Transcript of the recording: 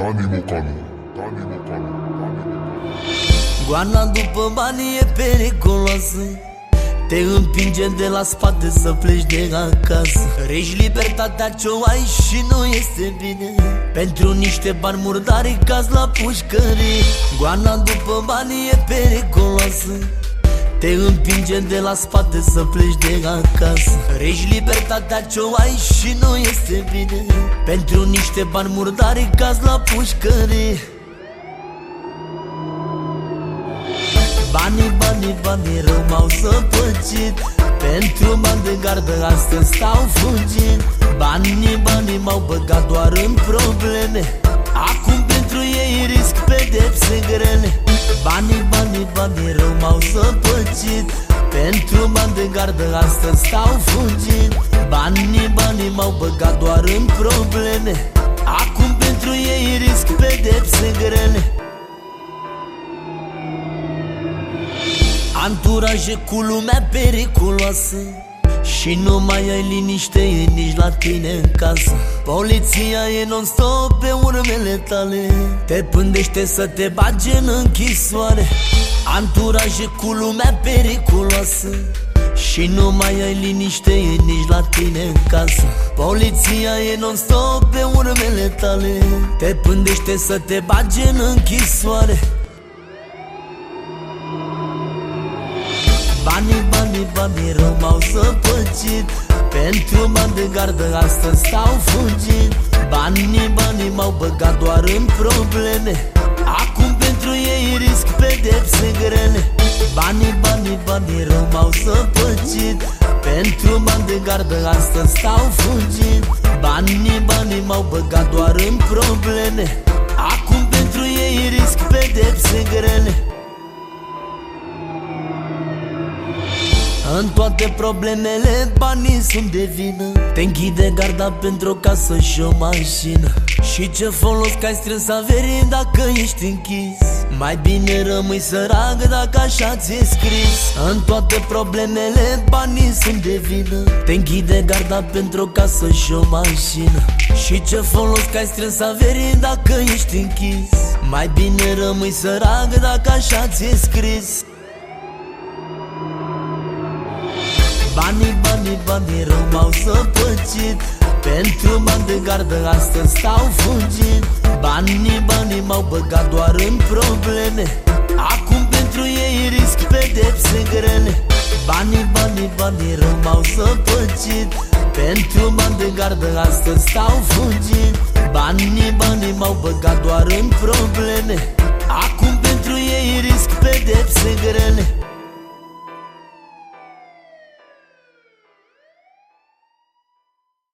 Dani Mocanu, Dani Mocanu, Dani Mocanu. Goana după bani e periculoasă, te împinge de la spate să pleci de acasă. Regi libertatea ce-o ai și nu este bine, pentru niște bani murdari caz la pușcărie. Goana după bani e periculoasă, te împinge de la spate să pleci de acasă. Regi libertatea ce-o ai și nu este bine, pentru niște bani murdari caz la pușcărie. Banii, banii, banii rău m-au săpăcit, pentru bani de gardă astăzi stau fugit. Banii, banii m-au băgat doar în probleme, acum pentru ei risc pedepse grele. Banii, banii, banii rău m-au săpăcit, pentru bani de gardă astăzi stau fugit. Banii, banii m-au băgat doar în probleme, acum pentru ei risc pedepse grele. Anturaje cu lumea periculoasă și nu mai ai liniște nici la tine în casă. Poliția e non-stop pe urmele tale, te pândește să te bage în închisoare. Anturaje cu lumea periculoasă și nu mai ai liniște nici la tine în casă. Poliția e non-stop pe urmele tale, te pândește să te bage în închisoare. Banii, banii, banii rău m-au săpăcit, pentru bani de gardă astăzi stau fugit. Banii, banii m-au băgat doar în probleme, acum pentru ei risc pedepse grele. Banii, banii, banii rău m-au săpăcit, pentru bani de gardă astăzi stau fugit. Banii, banii m-au băgat doar în probleme, acum pentru ei risc pedepse grele. În toate problemele banii sunt de vină, te închide garda pentru o casă și o mașină. Și ce folos că ai strâns averi dacă ești închis, mai bine rămâi sărac dacă așa ți-e scris. În toate problemele banii sunt de vină, te închide garda pentru o casă și o mașină. Și ce folos că ai strâns averi dacă ești închis, mai bine rămâi sărac dacă așa ți-e scris. Banii, banii, banii rău m-au săpăcit, pentru bani de gardă astăzi stau fugit. Banii, banii m-au băgat doar în probleme, acum pentru ei risc pedepse grele. Banii, banii, banii rău m-au săpăcit, pentru bani de gardă astăzi stau fugit. Banii, banii m-au băgat doar în probleme, acum pentru ei risc pedepse grele.